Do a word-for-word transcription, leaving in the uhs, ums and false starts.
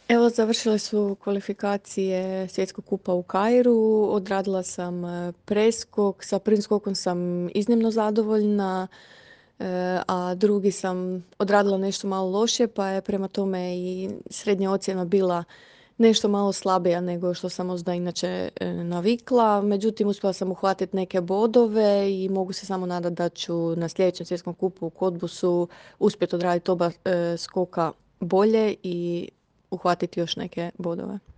Evo, završile su kvalifikacije Svjetskog kupa u Kairu, odradila sam e, preskok, sa prvim skokom sam iznimno zadovoljna, e, a drugi sam odradila nešto malo lošije, pa je prema tome i srednja ocjena bila nešto malo slabija nego što sam možda inače e, navikla. Međutim, uspjela sam uhvatiti neke bodove i mogu se samo nadati da ću na sljedećem Svjetskom kupu u Kodbusu uspjeti odraditi oba e, skoka bolje i uhvatiti još neke bodove.